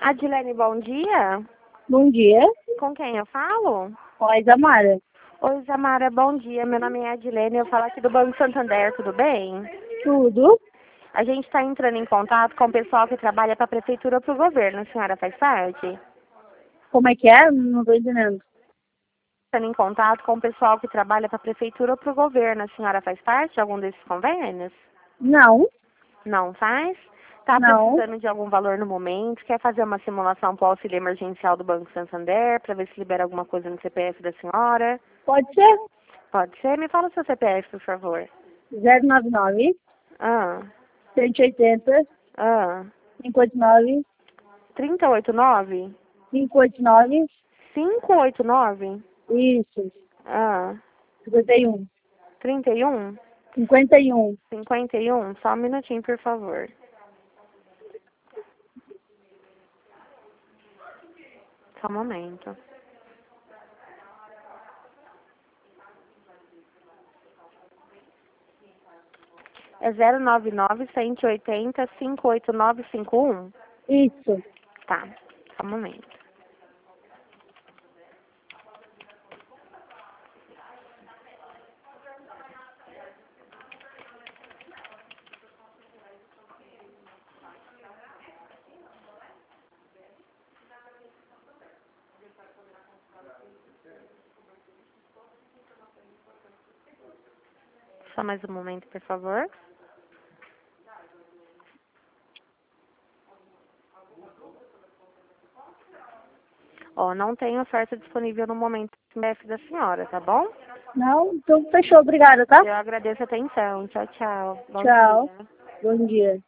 Adilene, bom dia. Bom dia, Com quem eu falo? com a Isamara. Oi, Zamara, bom dia. Meu nome é Adilene, eu falo aqui do Banco Santander, tudo bem? Tudo? A gente está entrando em contato com o pessoal que trabalha para a prefeitura ou para o governo. A senhora faz parte? Como é que é? Não estou entendendo. Entrando em contato com o pessoal que trabalha para a prefeitura ou para o governo. A senhora faz parte de algum desses convênios? Não, Não faz? Está não. precisando de algum valor no momento? Quer fazer uma simulação para o auxílio emergencial do Banco Santander para ver se libera alguma coisa no CPF da senhora? Pode ser? Pode ser? Me fala o seu CPF, por favor. 099 Ah, 180 ah. 589 389? 589. 589? Isso. Ah. 51. 31? 51. 51? Só um minutinho, por favor. Só um momento. É 099-180-58951? Isso. Tá, só um momento. Só mais um momento, por favor. Ó, não tem oferta disponível no momento do CPF da senhora, tá bom? Não? Então fechou. Obrigada, tá? Eu agradeço a atenção. Tchau, tchau. Bom Tchau. dia. Bom dia.